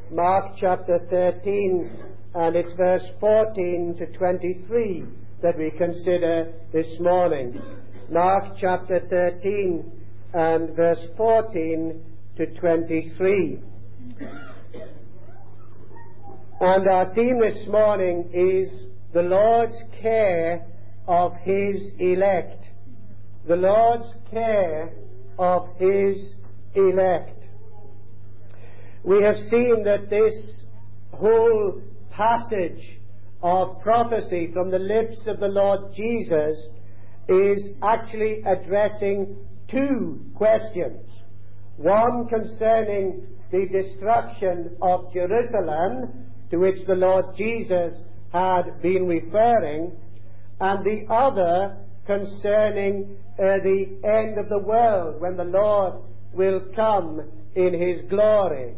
Mark chapter 13, and it's verse 14 to 23 that we consider this morning. Mark chapter 13 and verse 14 to 23. And our theme this morning is the Lord's care of His elect. The Lord's care of His elect. We have seen that this whole passage of prophecy from the lips of the Lord Jesus is actually addressing two questions. One concerning the destruction of Jerusalem, to which the Lord Jesus had been referring, and the other concerning the end of the world, when the Lord will come in His glory.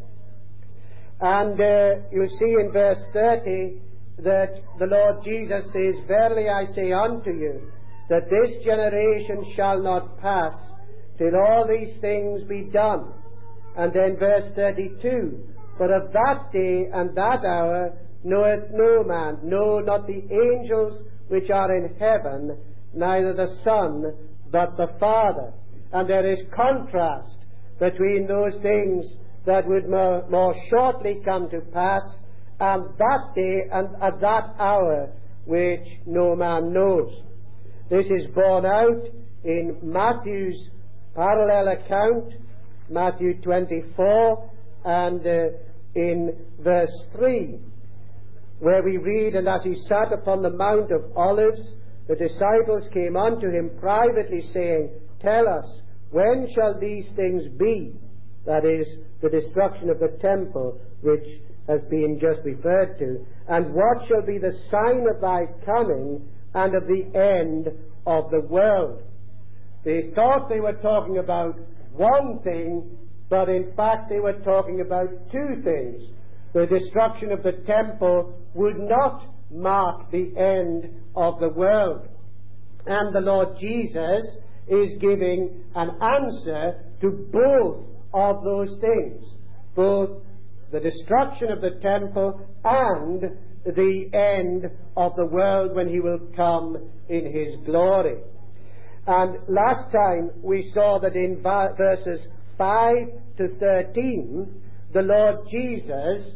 And you see in verse 30 that the Lord Jesus says, "Verily I say unto you, that this generation shall not pass till all these things be done." And then verse 32, "But of that day and that hour knoweth no man, no, not the angels which are in heaven, neither the Son, but the Father." And there is contrast between those things that would more shortly come to pass, and that day and at that hour which no man knows. This is borne out in Matthew's parallel account, Matthew 24, and in verse 3, where we read, "And as he sat upon the Mount of Olives, the disciples came unto him privately, saying, Tell us, when shall these things be?" That is, the destruction of the temple, which has been just referred to. "And what shall be the sign of thy coming and of the end of the world?" They thought they were talking about one thing, but in fact they were talking about two things. The destruction of the temple would not mark the end of the world. And the Lord Jesus is giving an answer to both of those things, both the destruction of the temple and the end of the world when He will come in His glory. And last time we saw that in verses 5 to 13, the Lord Jesus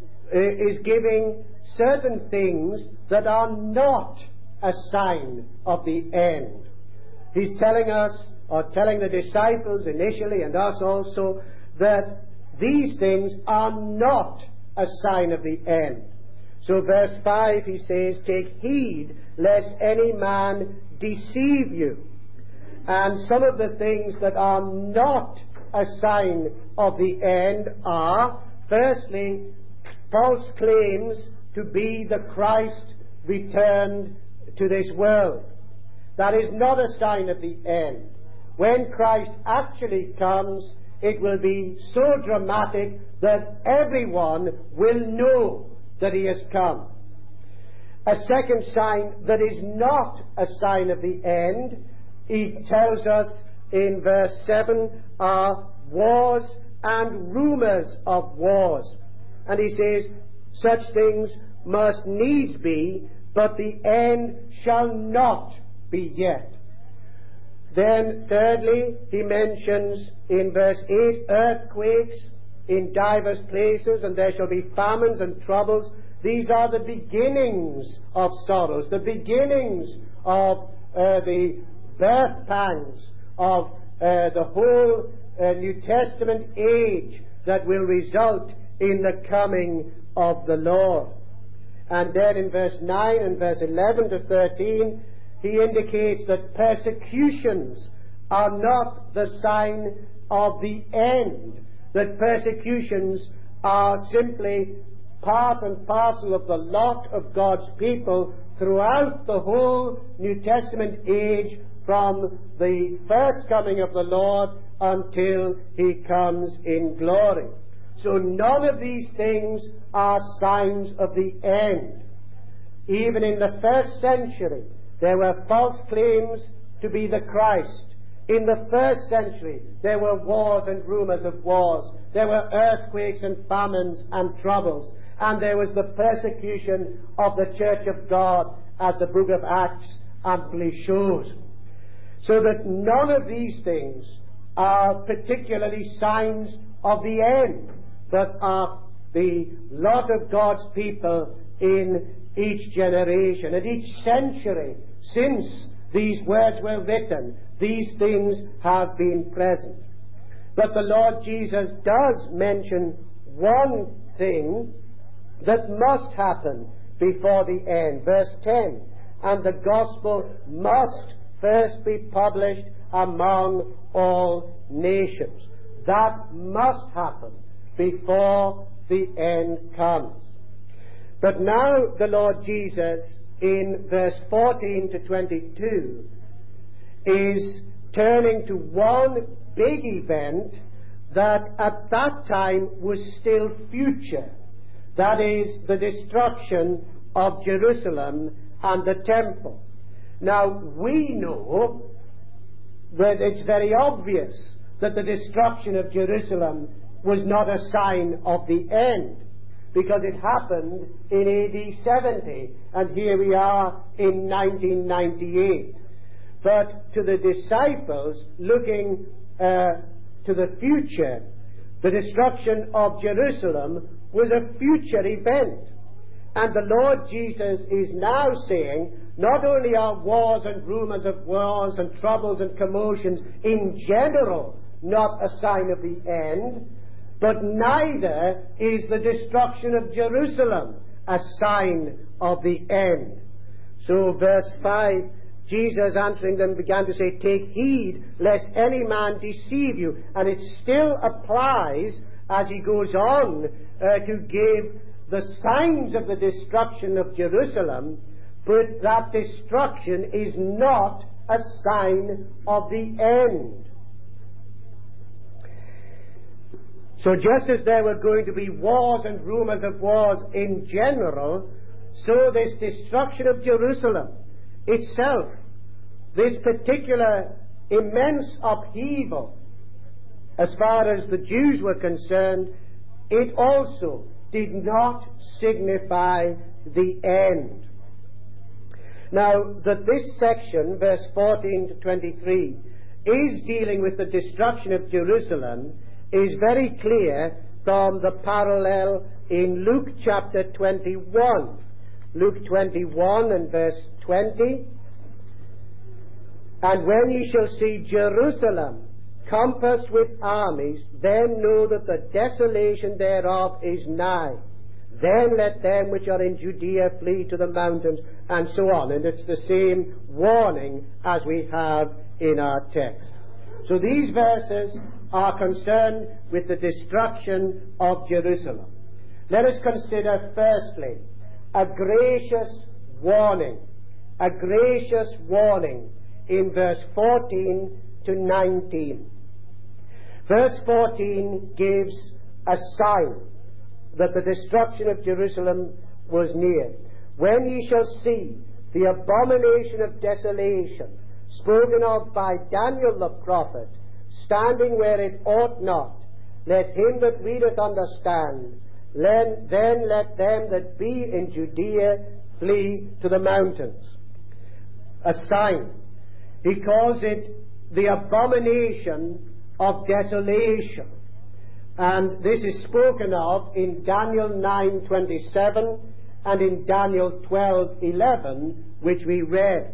is giving certain things that are not a sign of the end. He's telling us, or telling the disciples initially, and us also, that these things are not a sign of the end. So verse 5 he says, "Take heed lest any man deceive you." And some of the things that are not a sign of the end are, firstly, false claims to be the Christ returned to this world. That is not a sign of the end. When Christ actually comes, it will be so dramatic that everyone will know that He has come. A second sign that is not a sign of the end, He tells us in verse 7, are wars and rumors of wars. And He says, "Such things must needs be, but the end shall not be yet." Then, thirdly, he mentions in verse 8, earthquakes in divers places, and there shall be famines and troubles. These are the beginnings of sorrows, the beginnings of the birth pangs of the whole New Testament age that will result in the coming of the Lord. And then in verse 9 and verse 11 to 13, he indicates that persecutions are not the sign of the end, that persecutions are simply part and parcel of the lot of God's people throughout the whole New Testament age, from the first coming of the Lord until He comes in glory. So none of these things are signs of the end. Even in the first century, there were false claims to be the Christ. In the first century, there were wars and rumors of wars. There were earthquakes and famines and troubles. And there was the persecution of the Church of God, as the book of Acts amply shows. So that none of these things are particularly signs of the end, but are the lot of God's people in each generation and each century since these words were written. These things have been present. But the Lord Jesus does mention one thing that must happen before the end. Verse 10, and the gospel must first be published among all nations. That must happen before the end comes. But now the Lord Jesus, in verse 14 to 22, is turning to one big event that at that time was still future. That is the destruction of Jerusalem and the temple. Now, we know that it's very obvious that the destruction of Jerusalem was not a sign of the end, because it happened in AD 70, and here we are in 1998. But to the disciples, looking to the future, the destruction of Jerusalem was a future event. And the Lord Jesus is now saying, not only are wars and rumors of wars and troubles and commotions in general not a sign of the end, but neither is the destruction of Jerusalem a sign of the end. So verse 5, Jesus answering them began to say, take heed lest any man deceive you. And it still applies as he goes on to give the signs of the destruction of Jerusalem, but that destruction is not a sign of the end. So just as there were going to be wars and rumors of wars in general, so this destruction of Jerusalem itself, this particular immense upheaval, as far as the Jews were concerned, it also did not signify the end. Now, that this section, verse 14 to 23, is dealing with the destruction of Jerusalem is very clear from the parallel in Luke chapter 21. Luke 21 and verse 20. And when ye shall see Jerusalem compassed with armies, then know that the desolation thereof is nigh. Then let them which are in Judea flee to the mountains, and so on. And it's the same warning as we have in our text. So these verses are concerned with the destruction of Jerusalem. Let us consider firstly a gracious warning. A gracious warning in verse 14 to 19. Verse 14 gives a sign that the destruction of Jerusalem was near. When ye shall see the abomination of desolation spoken of by Daniel the prophet, standing where it ought not, let him that readeth understand. Then let them that be in Judea flee to the mountains. A sign. He calls it the abomination of desolation. And this is spoken of in Daniel 9:27 and in Daniel 12:11, which we read.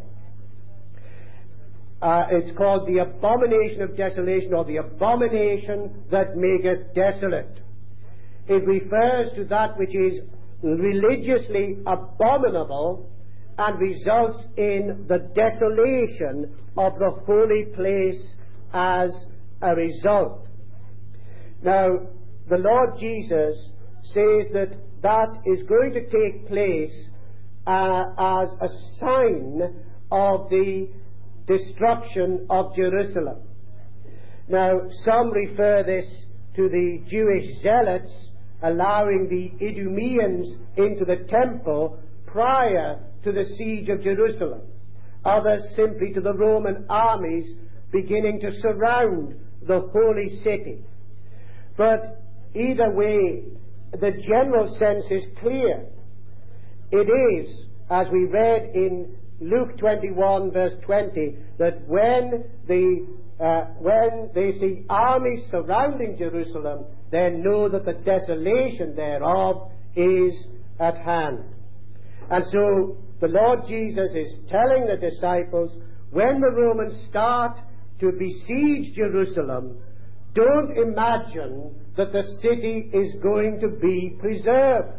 It's called the abomination of desolation, or the abomination that maketh desolate. It refers to that which is religiously abominable and results in the desolation of the holy place as a result. Now, the Lord Jesus says that that is going to take place as a sign of the destruction of Jerusalem. Now, some refer this to the Jewish zealots allowing the Idumeans into the temple prior to the siege of Jerusalem. Others simply to the Roman armies beginning to surround the holy city. But either way, the general sense is clear. It is, as we read in Luke 21 verse 20, that when they see armies surrounding Jerusalem, then know that the desolation thereof is at hand. And so the Lord Jesus is telling the disciples, when the Romans start to besiege Jerusalem, don't imagine that the city is going to be preserved.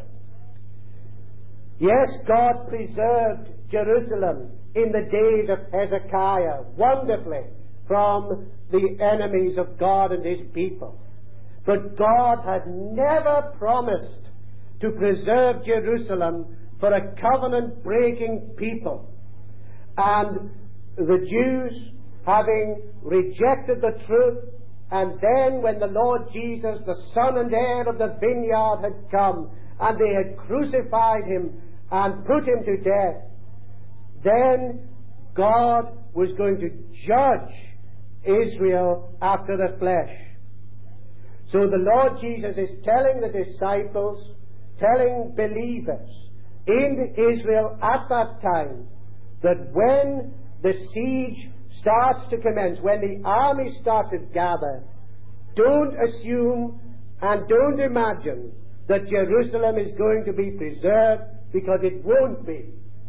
Yes, God preserved Jerusalem in the days of Hezekiah wonderfully from the enemies of God and his people. But God had never promised to preserve Jerusalem for a covenant-breaking people. And the Jews, having rejected the truth, and then when the Lord Jesus, the son and heir of the vineyard, had come, and they had crucified him and put him to death, then God was going to judge Israel after the flesh. So the Lord Jesus is telling the disciples, telling believers in Israel at that time, that when the siege starts to commence, when the armies start to gather, don't assume and don't imagine that Jerusalem is going to be preserved, because it won't be.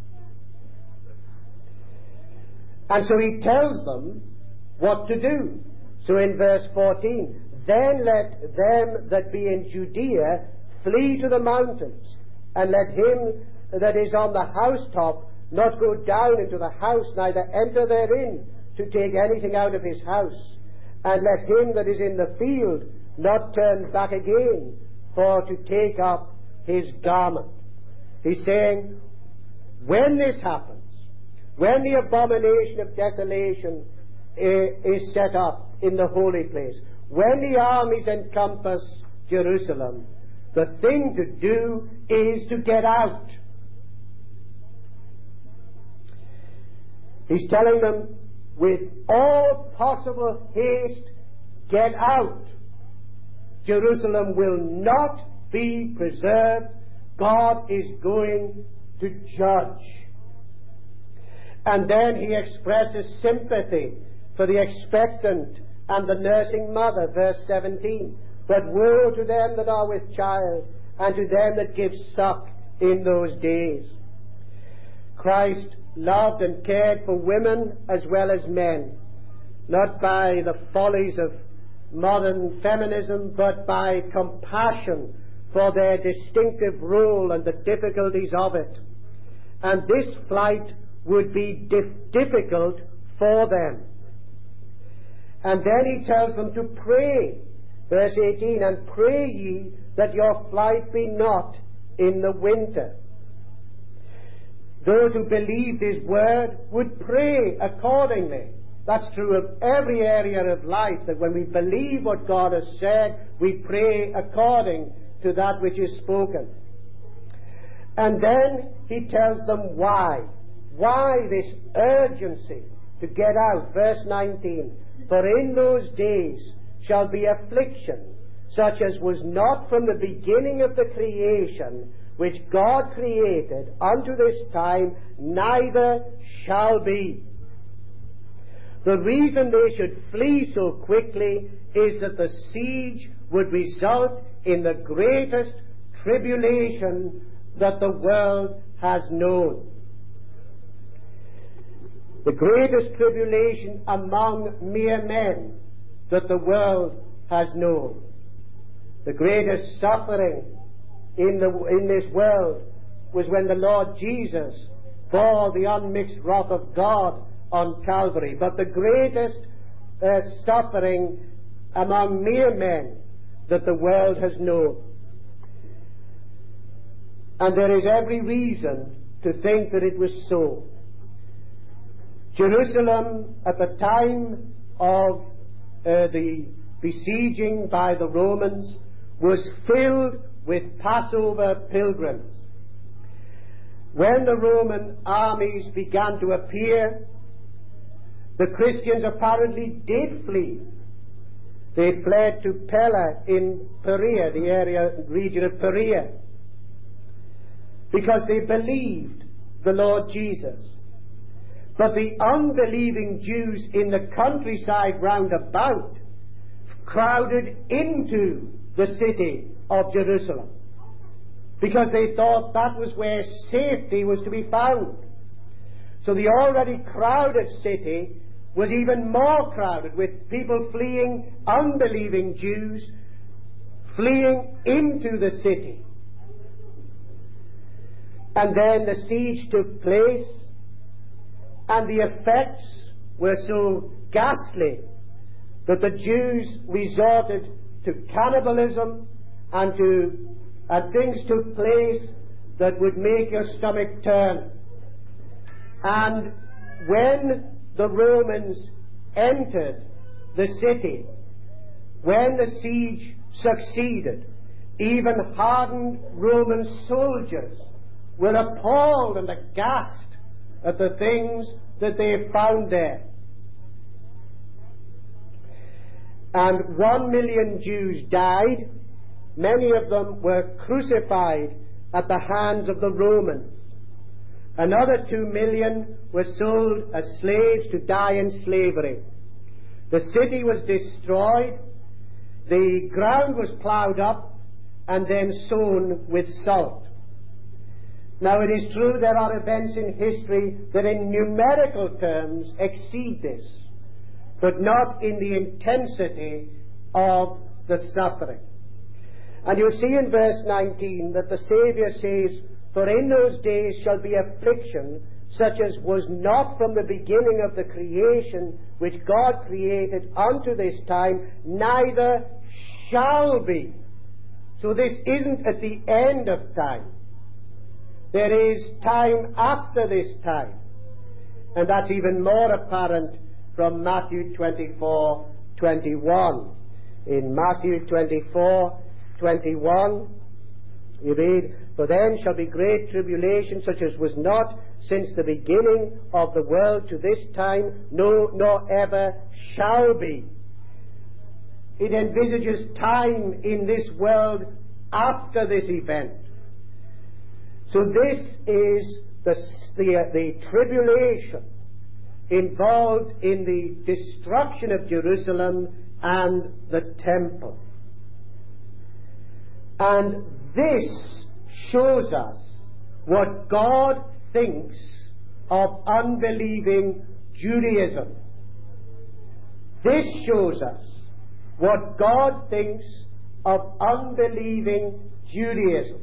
And so he tells them what to do. So in verse 14, then let them that be in Judea flee to the mountains, and let him that is on the housetop not go down into the house, neither enter therein to take anything out of his house. And let him that is in the field not turn back again for to take up his garment. He's saying, when this happens, when the abomination of desolation is set up in the holy place, when the armies encompass Jerusalem, the thing to do is to get out. He's telling them, with all possible haste, get out. Jerusalem will not be preserved. God is going to judge. And then he expresses sympathy for the expectant and the nursing mother, verse 17. But woe to them that are with child, and to them that give suck in those days. Christ loved and cared for women as well as men, not by the follies of modern feminism, but by compassion for their distinctive role and the difficulties of it. And this flight would be difficult for them. And then he tells them to pray. Verse 18, and pray ye that your flight be not in the winter. Those who believed his word would pray accordingly. That's true of every area of life, that when we believe what God has said, we pray according to that which is spoken. And then he tells them why. Why this urgency to get out? Verse 19, for in those days shall be affliction, such as was not from the beginning of the creation, which God created unto this time, neither shall be. The reason they should flee so quickly is that the siege would result in the greatest tribulation that the world has known. The greatest tribulation among mere men that the world has known. The greatest suffering in this world was when the Lord Jesus bore the unmixed wrath of God on Calvary. But the greatest suffering among mere men that the world has known. And there is every reason to think that it was so. Jerusalem, at the time of the besieging by the Romans, was filled with Passover pilgrims. When the Roman armies began to appear, The Christians apparently did flee. They fled to Pella in Perea, the region of Perea, because they believed the Lord Jesus. But the unbelieving Jews in the countryside round about crowded into the city of Jerusalem, because they thought that was where safety was to be found. So the already crowded city was even more crowded, with people fleeing, unbelieving Jews fleeing into the city. And then the siege took place, and the effects were so ghastly that the Jews resorted to cannibalism, and things took place that would make your stomach turn. And when the Romans entered the city, when the siege succeeded, even hardened Roman soldiers were appalled and aghast at the things that they found there. And 1 million Jews died. Many of them were crucified at the hands of the Romans. Another 2 million were sold as slaves to die in slavery. The city was destroyed, the ground was ploughed up, and then sown with salt. Now it is true there are events in history that in numerical terms exceed this, but not in the intensity of the suffering. And you see in verse 19 that the Saviour says, "For in those days shall be affliction, such as was not from the beginning of the creation which God created unto this time, neither shall be." So this isn't at the end of time. There is time after this time. And that's even more apparent from Matthew 24:21. In Matthew 24:21, you read, "For then shall be great tribulation, such as was not since the beginning of the world to this time, no, nor ever shall be." It envisages time in this world after this event. So this is the tribulation involved in the destruction of Jerusalem and the temple. And this shows us what God thinks of unbelieving Judaism. This shows us what God thinks of unbelieving Judaism.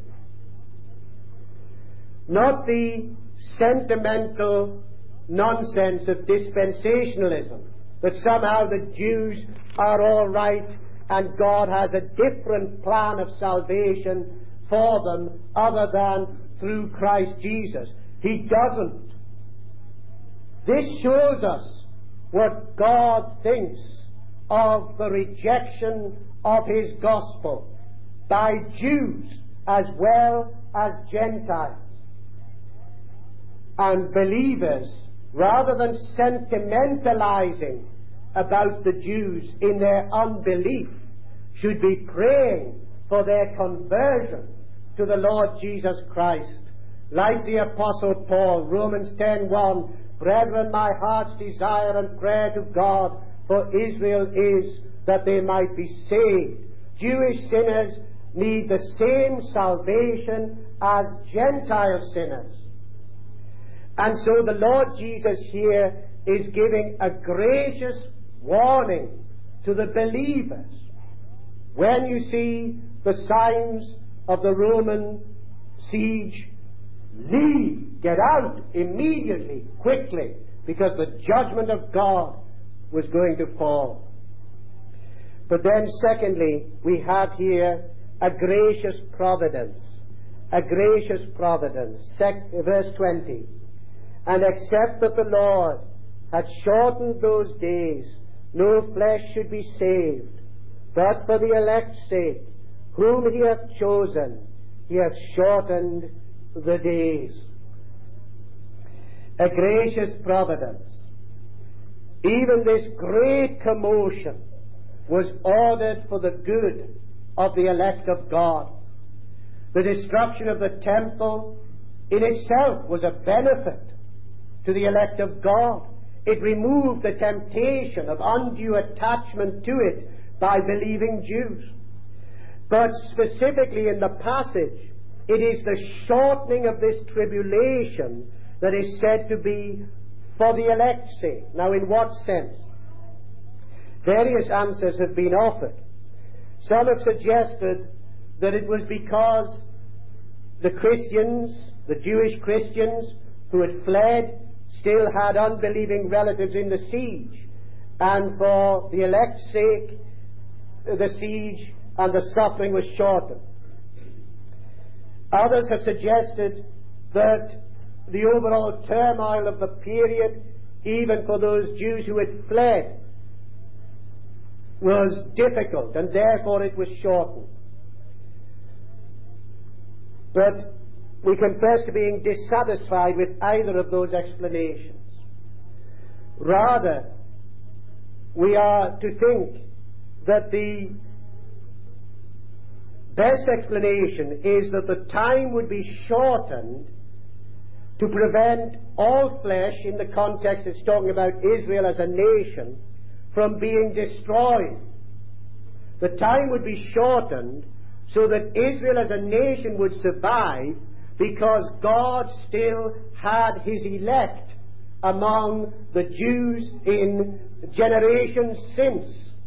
Not the sentimental nonsense of dispensationalism, that somehow the Jews are all right and God has a different plan of salvation for them other than through Christ Jesus. He doesn't. This shows us what God thinks of the rejection of His gospel by Jews as well as Gentiles. And believers, rather than sentimentalizing about the Jews in their unbelief, should be praying for their conversion to the Lord Jesus Christ. Like the Apostle Paul, Romans 10:1, "Brethren, my heart's desire and prayer to God for Israel is that they might be saved." Jewish sinners need the same salvation as Gentile sinners. And so the Lord Jesus here is giving a gracious warning to the believers. When you see the signs of the Roman siege, leave, get out immediately, quickly, because the judgment of God was going to fall. But then secondly, we have here a gracious providence. A gracious providence. Verse 20. "And except that the Lord had shortened those days, no flesh should be saved. But for the elect's sake, whom He hath chosen, He hath shortened the days." A gracious providence. even this great commotion was ordered for the good of the elect of God. The destruction of the temple in itself was a benefit to the elect of God. It removed the temptation of undue attachment to it by believing Jews. But specifically in the passage, it is the shortening of this tribulation that is said to be for the elect's sake. Now, in what sense? Various answers have been offered. Some have suggested that it was because the Christians, the Jewish Christians who had fled, still had unbelieving relatives in the siege, and for the elect's sake, the siege and the suffering was shortened. Others have suggested that the overall turmoil of the period, even for those Jews who had fled, was difficult, and therefore it was shortened. But we confess to being dissatisfied with either of those explanations. Rather, we are to think that the best explanation is that the time would be shortened to prevent all flesh, in the context it's talking about Israel as a nation, from being destroyed. The time would be shortened so that Israel as a nation would survive, because God still had his elect among the Jews in generations since.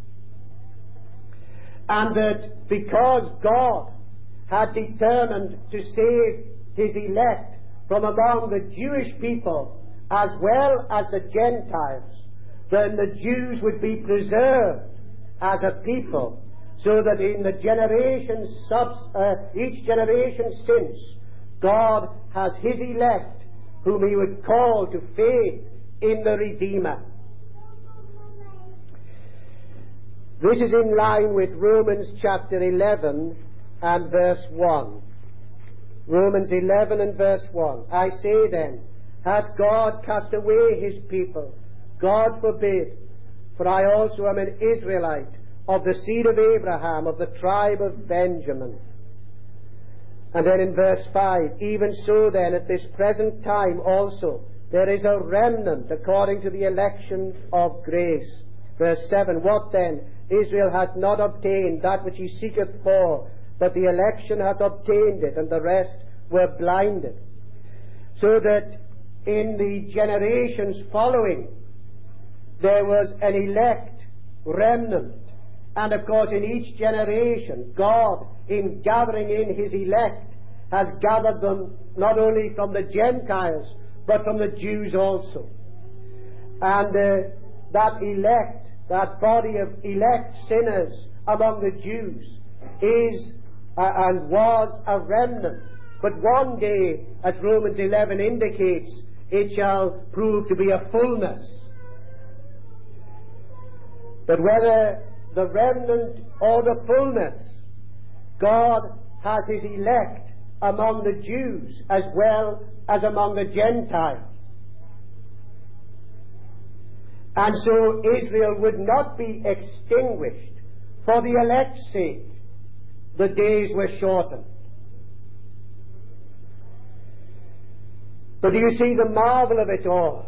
And that because God had determined to save his elect from among the Jewish people as well as the Gentiles, then the Jews would be preserved as a people, so that in the each generation since, God has his elect whom he would call to faith in the Redeemer. This is in line with Romans chapter 11 and verse 1. Romans 11 and verse 1. I say then, hath God cast away his people? God forbid. For I also am an Israelite, of the seed of Abraham, of the tribe of Benjamin. And then in verse 5, even so then at this present time also there is a remnant according to the election of grace. Verse 7, what then? Israel hath not obtained that which he seeketh for, but the election hath obtained it, and the rest were blinded. So that in the generations following, there was an elect remnant. And of course, in each generation, God, in gathering in his elect, has gathered them not only from the Gentiles, but from the Jews also. And that elect, that body of elect sinners among the Jews, is and was a remnant. But one day, as Romans 11 indicates, it shall prove to be a fullness. But whether the remnant or the fullness, God has his elect among the Jews as well as among the Gentiles. And so Israel would not be extinguished for the elect's sake. The days were shortened. But do you see the marvel of it all?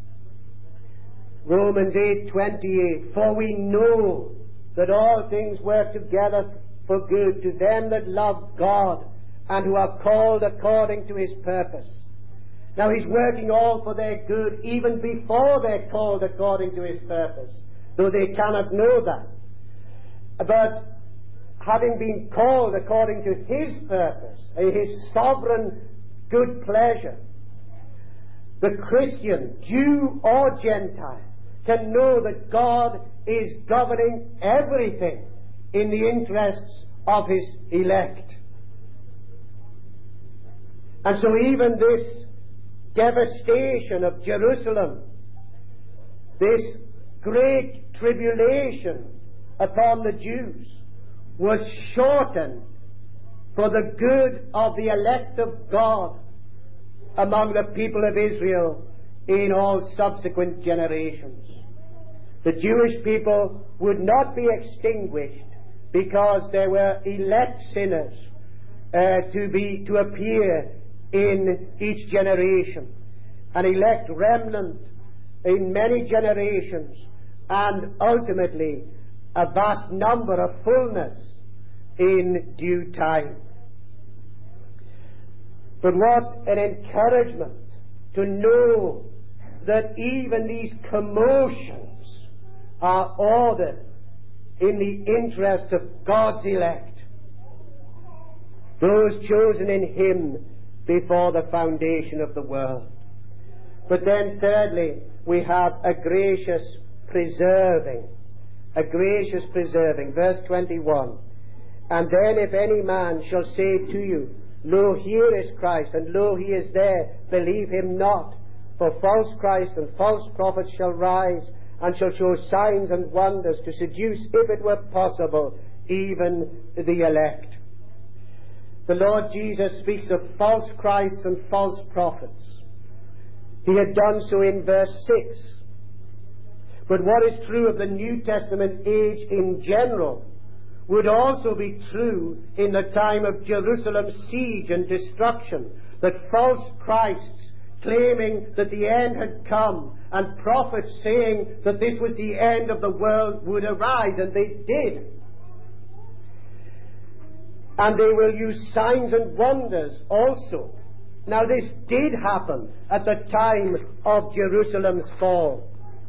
Romans 8:28, for we know that all things work together for good to them that love God and who are called according to his purpose. Now he's working all for their good even before they're called according to his purpose, though they cannot know that. But having been called according to his purpose, his sovereign good pleasure, the Christian, Jew or Gentile, can know that God is governing everything in the interests of his elect. And so even this devastation of Jerusalem, this great tribulation upon the Jews, was shortened for the good of the elect of God among the people of Israel in all subsequent generations. The Jewish people would not be extinguished because there were elect sinners to appear in each generation, an elect remnant in many generations, and ultimately a vast number of fullness in due time. But what an encouragement to know that even these commotions are ordered in the interest of God's elect, those chosen in Him before the foundation of the world. But then thirdly, we have a gracious preserving. A gracious preserving. Verse 21. And then if any man shall say to you, Lo, here is Christ, and lo, he is there, believe him not. For false Christs and false prophets shall rise, and shall show signs and wonders to seduce, if it were possible, even the elect. The Lord Jesus speaks of false Christs and false prophets. He had done so in verse 6. But what is true of the New Testament age in general would also be true in the time of Jerusalem's siege and destruction, that false Christs claiming that the end had come, and prophets saying that this was the end of the world, would arise, and they did. And they will use signs and wonders also. Now this did happen at the time of Jerusalem's fall.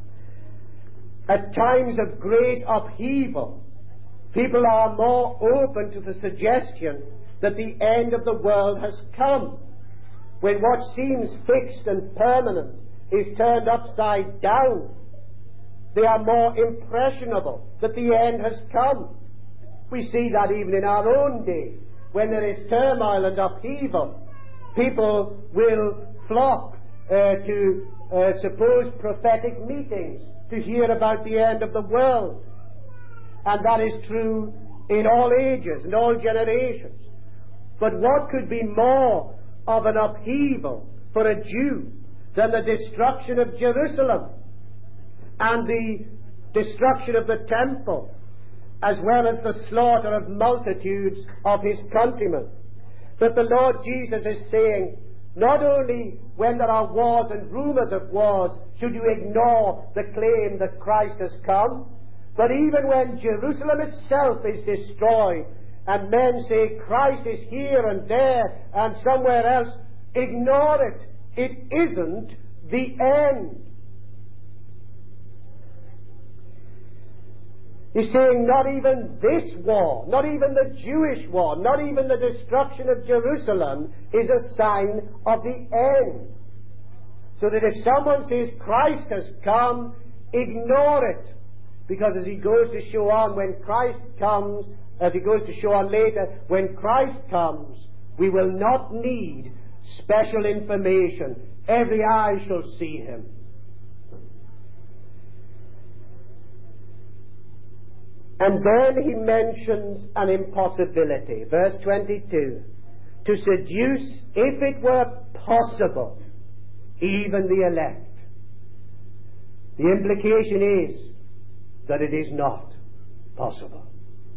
At times of great upheaval, people are more open to the suggestion that the end of the world has come. When what seems fixed and permanent is turned upside down, they are more impressionable that the end has come. We see that even in our own day. When there is turmoil and upheaval, people will flock to supposed prophetic meetings to hear about the end of the world. And that is true in all ages and all generations. But what could be more of an upheaval for a Jew than the destruction of Jerusalem and the destruction of the temple, as well as the slaughter of multitudes of his countrymen? But the Lord Jesus is saying, not only when there are wars and rumors of wars should you ignore the claim that Christ has come, but even when Jerusalem itself is destroyed and men say Christ is here and there and somewhere else, ignore it. It isn't the end. He's saying not even this war, not even the Jewish war, not even the destruction of Jerusalem is a sign of the end. So that if someone says Christ has come, ignore it. Because as he goes to show on when Christ comes, as he goes to show on later, when Christ comes, we will not need special information. Every eye shall see him. And then he mentions an impossibility. Verse 22. To seduce, if it were possible, even the elect. The implication is that it is not possible.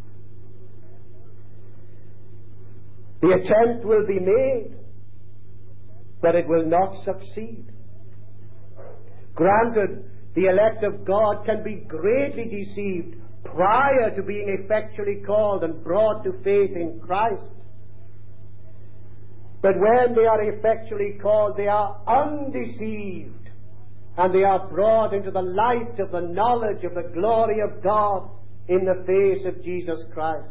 The attempt will be made, but it will not succeed. Granted, the elect of God can be greatly deceived prior to being effectually called and brought to faith in Christ. But when they are effectually called, they are undeceived, and they are brought into the light of the knowledge of the glory of God in the face of Jesus Christ.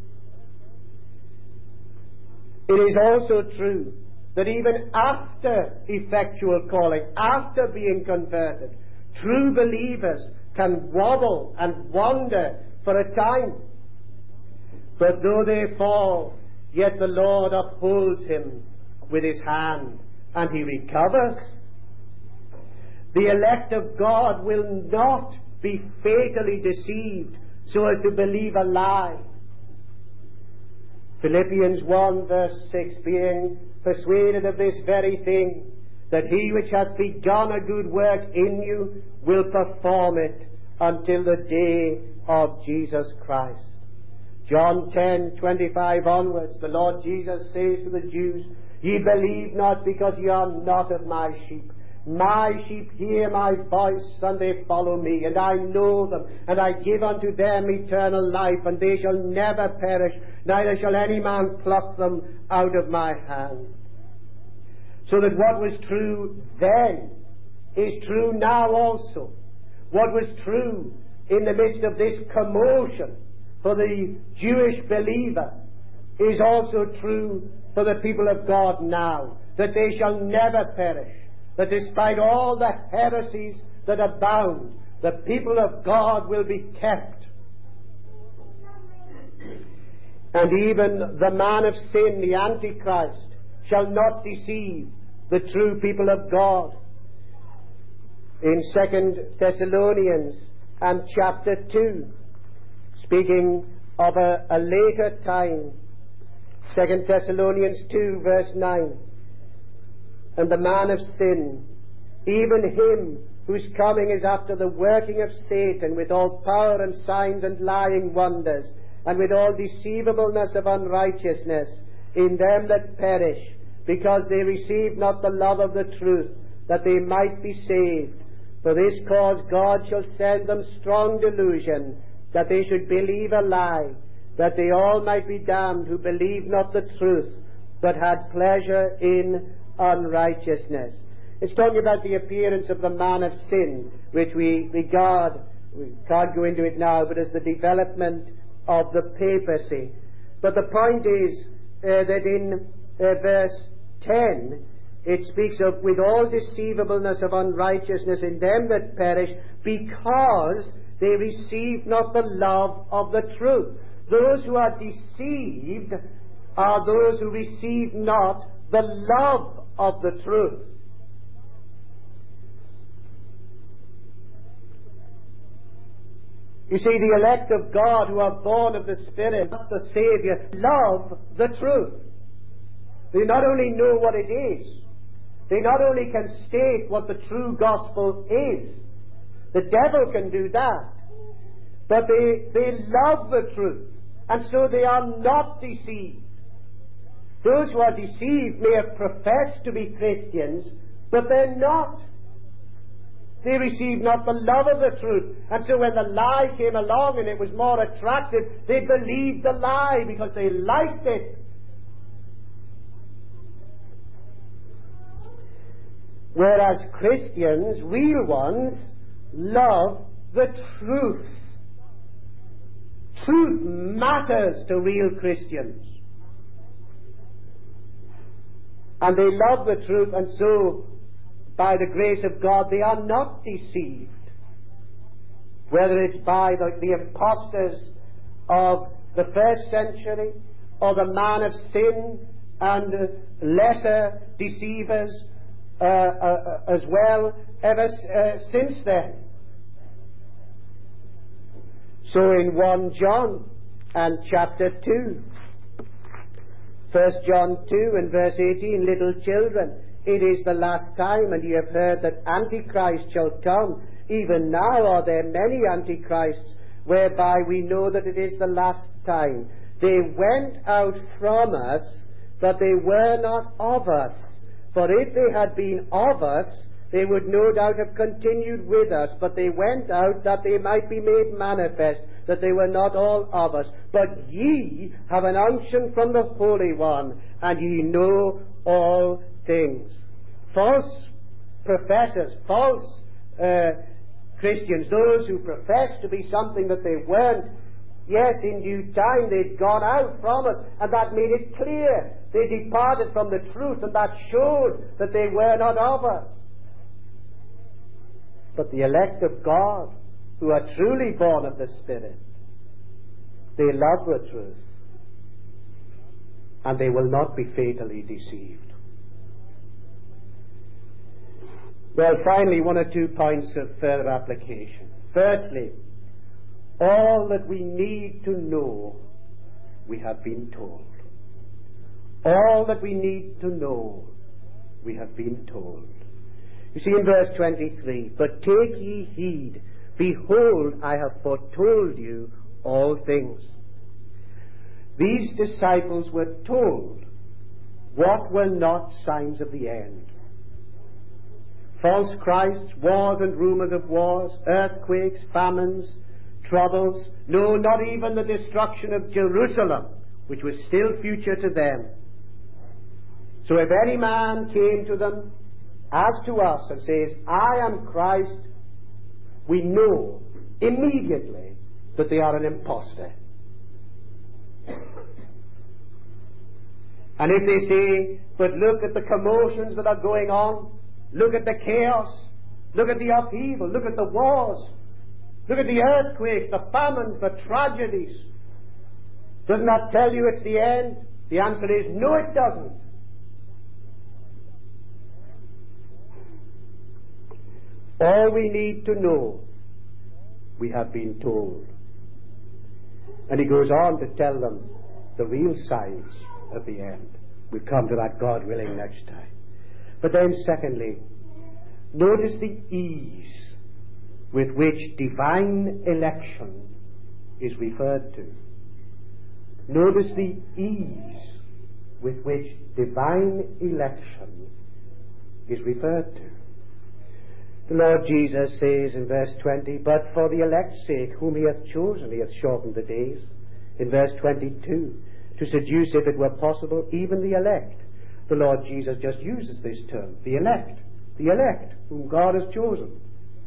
It is also true that even after effectual calling, after being converted, true believers can wobble and wander for a time. But though they fall, yet the Lord upholds him with his hand, and he recovers. The elect of God will not be fatally deceived so as to believe a lie. Philippians 1 verse 6, being persuaded of this very thing, that he which hath begun a good work in you will perform it until the day of Jesus Christ. John 10:25 onwards, the Lord Jesus says to the Jews, "Ye believe not because ye are not of my sheep. My sheep hear my voice, and they follow me, and I know them, and I give unto them eternal life, and they shall never perish, neither shall any man pluck them out of my hand." So that what was true then is true now also. What was true in the midst of this commotion for the Jewish believer is also true for the people of God now, that they shall never perish, that despite all the heresies that abound, the people of God will be kept. And even the man of sin, the Antichrist, shall not deceive the true people of God. In 2 Thessalonians and chapter 2, speaking of a later time, 2 Thessalonians 2 verse 9, "And the man of sin, even him whose coming is after the working of Satan, with all power and signs and lying wonders, and with all deceivableness of unrighteousness in them that perish, because they received not the love of the truth, that they might be saved. For this cause God shall send them strong delusion, that they should believe a lie, that they all might be damned who believed not the truth, but had pleasure in unrighteousness." It's talking about the appearance of the man of sin, which we regard, we can't go into it now, but as the development of the papacy. But the point is that in verse 10, it speaks of "with all deceivableness of unrighteousness in them that perish, because they received not the love of the truth." Those who are deceived are those who receive not the love of the truth. You see, the elect of God who are born of the Spirit, the Saviour, love the truth. They not only know what it is, they not only can state what the true gospel is. The devil can do that. But they love the truth, and so they are not deceived. Those who are deceived may have professed to be Christians, but they're not. They received not the love of the truth, and so when the lie came along and it was more attractive, they believed the lie because they liked it. Whereas Christians, real ones, love the truth. Truth matters to real Christians. And they love the truth, and so, by the grace of God, they are not deceived. Whether it's by the impostors of the first century, or the man of sin, and lesser deceivers as well, ever since then. So in 1 John and chapter 2, 1 John 2 and verse 18, "Little children, it is the last time, and ye have heard that Antichrist shall come. Even now are there many Antichrists, whereby we know that it is the last time. They went out from us, but they were not of us. For if they had been of us, they would no doubt have continued with us. But they went out that they might be made manifest, that they were not all of us. But ye have an unction from the Holy One, and ye know all things." False professors, false Christians, those who profess to be something that they weren't, yes, in due time they'd gone out from us, and that made it clear. They departed from the truth, and that showed that they were not of us. But the elect of God, who are truly born of the Spirit, they love the truth, and they will not be fatally deceived. Well, finally, 1 or 2 points of further application. Firstly, all that we need to know, we have been told. All that we need to know, we have been told. You see in verse 23, "But take ye heed, Behold, I have foretold you all things. These disciples were told what were not signs of the end. False Christs, wars and rumors of wars, earthquakes, famines, troubles, no, not even the destruction of Jerusalem, which was still future to them. So if any man came to them, as to us, and says, I am Christ, we know immediately that they are an impostor. And if they say, but look at the commotions that are going on, look at the chaos, look at the upheaval, look at the wars, look at the earthquakes, the famines, the tragedies, doesn't that tell you it's the end? The answer is, no, it doesn't. All we need to know, we have been told. And he goes on to tell them the real signs of the end. We'll come to that, God willing, next time. But then secondly, notice the ease with which divine election is referred to. Notice the ease with which divine election is referred to. The Lord Jesus says in verse 20, but for the elect's sake, whom he hath chosen, he hath shortened the days. In verse 22, to seduce, if it were possible, even the elect. The Lord Jesus just uses this term, the elect, whom God has chosen.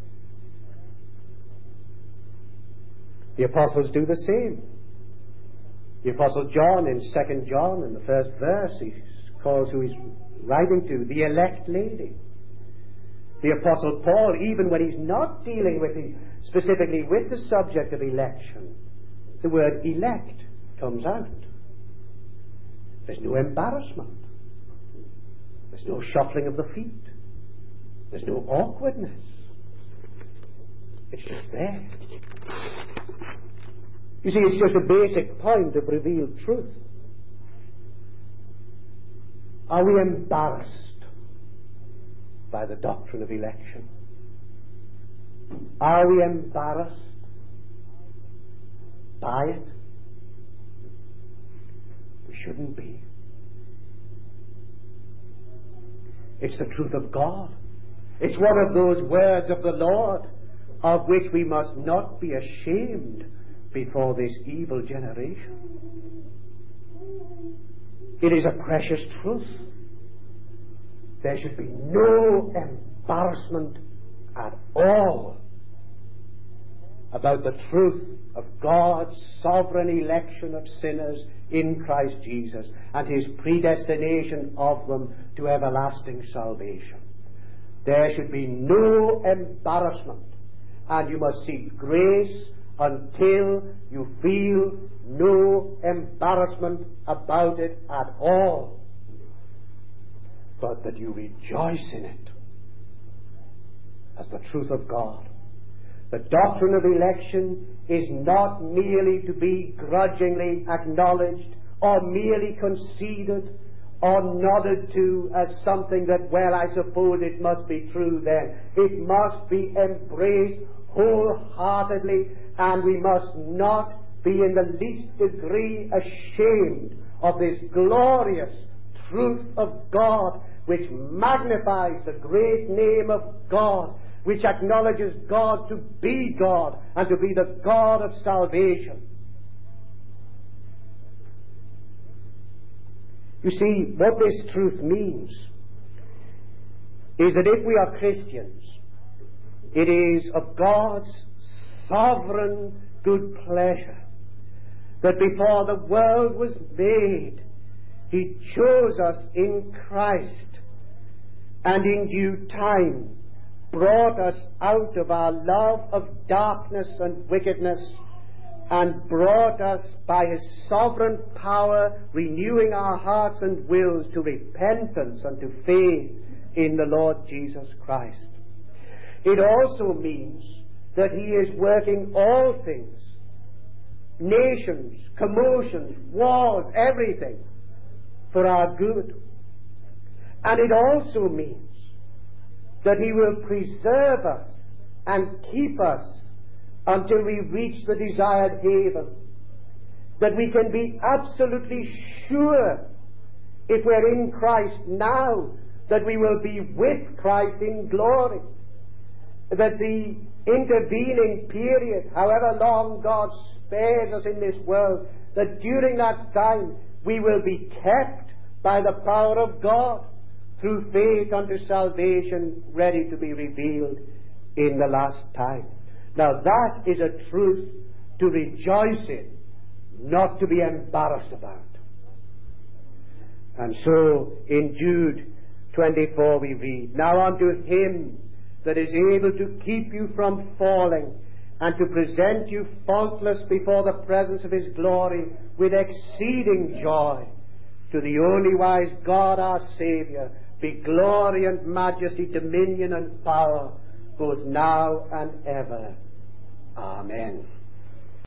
The apostles do the same. The apostle John in 2 John, in the first verse, he calls who he's writing to the elect lady. The apostle Paul, even when he's not dealing with specifically with the subject of election, the word elect comes out. There's no embarrassment. There's no shuffling of the feet. There's no awkwardness. It's just there. You see, it's just a basic point of revealed truth. Are we embarrassed by the doctrine of election? Are we embarrassed by it? We shouldn't be. It's the truth of God. It's one of those words of the Lord of which we must not be ashamed before this evil generation. It is a precious truth. There should be no embarrassment at all about the truth of God's sovereign election of sinners in Christ Jesus and his predestination of them to everlasting salvation. There should be no embarrassment, and you must seek grace until you feel no embarrassment about it at all, but that you rejoice in it as the truth of God. The doctrine of election is not merely to be grudgingly acknowledged or merely conceded or nodded to as something that, well, I suppose it must be true then. It must be embraced wholeheartedly, and we must not be in the least degree ashamed of this glorious truth of God, which magnifies the great name of God, which acknowledges God to be God and to be the God of salvation. You see, what this truth means is that if we are Christians, it is of God's sovereign good pleasure that before the world was made, he chose us in Christ, and in due time brought us out of our love of darkness and wickedness, and brought us by his sovereign power, renewing our hearts and wills to repentance and to faith in the Lord Jesus Christ. It also means that he is working all things, nations, commotions, wars, everything, for our good. And it also means that he will preserve us and keep us until we reach the desired haven, that we can be absolutely sure, if we're in Christ now, that we will be with Christ in glory, that the intervening period, however long God spares us in this world, that during that time we will be kept by the power of God through faith unto salvation, ready to be revealed in the last time. Now that is a truth to rejoice in, not to be embarrassed about. And so in Jude 24 we read, "Now unto him that is able to keep you from falling, and to present you faultless before the presence of his glory with exceeding joy, to the only wise God our Saviour, be glory and majesty, dominion and power, both now and ever. Amen."